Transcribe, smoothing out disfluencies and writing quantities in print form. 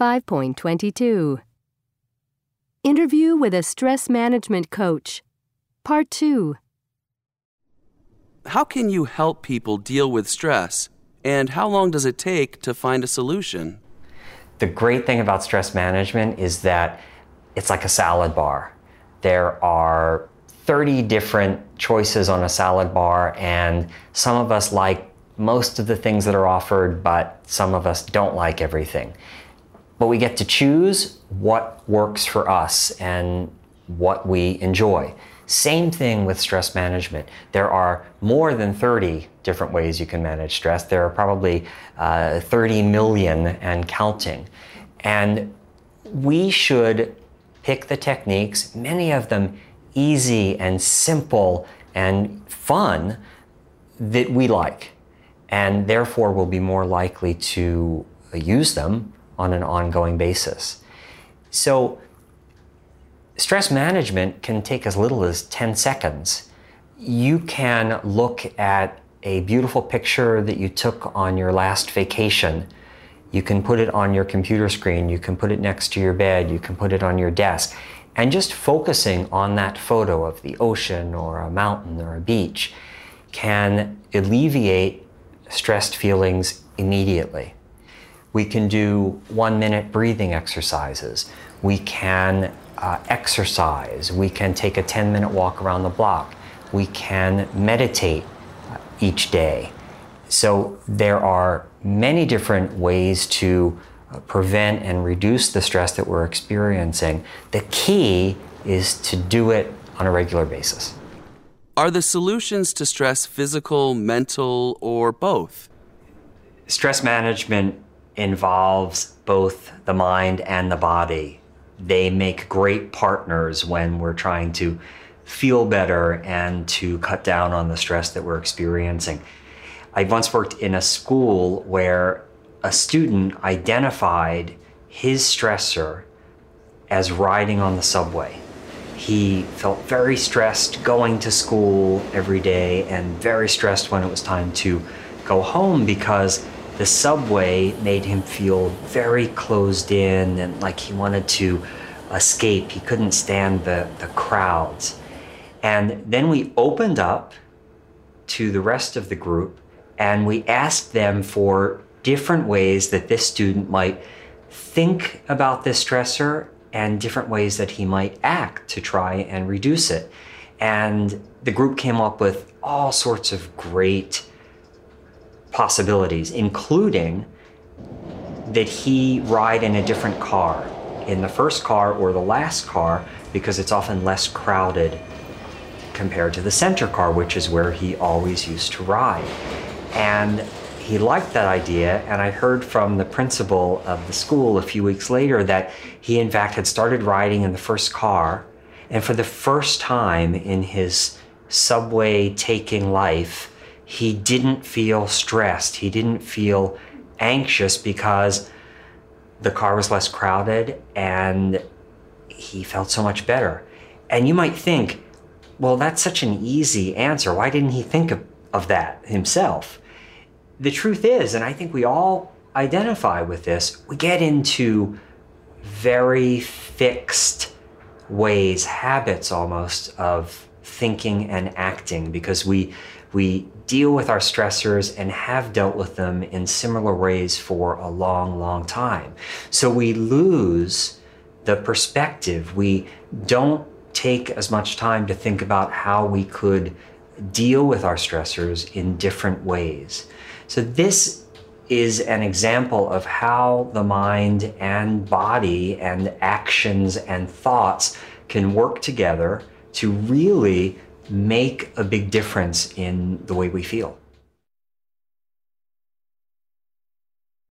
5.22. Interview with a stress management coach. Part 2. How can you help people deal with stress? And how long does it take to find a solution? The great thing about stress management is that it's like a salad bar. There are 30 different choices on a salad bar, and some of us like most of the things that are offered, but some of us don't like everything. But we get to choose what works for us and what we enjoy. Same thing with stress management. There are more than 30 different ways you can manage stress. There are probably 30 million and counting. And we should pick the techniques, many of them easy and simple and fun, that we like, and therefore will be more likely to use them on an ongoing basis. So stress management can take as little as 10 seconds. You can look at a beautiful picture that you took on your last vacation. You can put it on your computer screen, you can put it next to your bed, you can put it on your desk, and just focusing on that photo of the ocean or a mountain or a beach can alleviate stressed feelings immediately. We can do 1-minute breathing exercises. We can exercise. We can take a 10-minute walk around the block. We can meditate each day. So there are many different ways to prevent and reduce the stress that we're experiencing. The key is to do it on a regular basis. Are the solutions to stress physical, mental, or both? Stress management involves both the mind and the body. They make great partners when we're trying to feel better and to cut down on the stress that we're experiencing. I once worked in a school where a student identified his stressor as riding on the subway. He felt very stressed going to school every day and very stressed when it was time to go home because the subway made him feel very closed in and like he wanted to escape. He couldn't stand the crowds. And then we opened up to the rest of the group and we asked them for different ways that this student might think about this stressor and different ways that he might act to try and reduce it. And the group came up with all sorts of great possibilities, including that he ride in a different car, in the first car or the last car, because it's often less crowded compared to the center car, which is where he always used to ride. And he liked that idea, and I heard from the principal of the school a few weeks later that he in fact had started riding in the first car, and for the first time in his subway taking life, he didn't feel stressed, he didn't feel anxious because the car was less crowded and he felt so much better. And you might think, well, that's such an easy answer. Why didn't he think of that himself? The truth is, and I think we all identify with this, we get into very fixed ways, habits almost, of thinking and acting because we deal with our stressors and have dealt with them in similar ways for a long, long time. So we lose the perspective. We don't take as much time to think about how we could deal with our stressors in different ways. So this is an example of how the mind and body and actions and thoughts can work together to really make a big difference in the way we feel.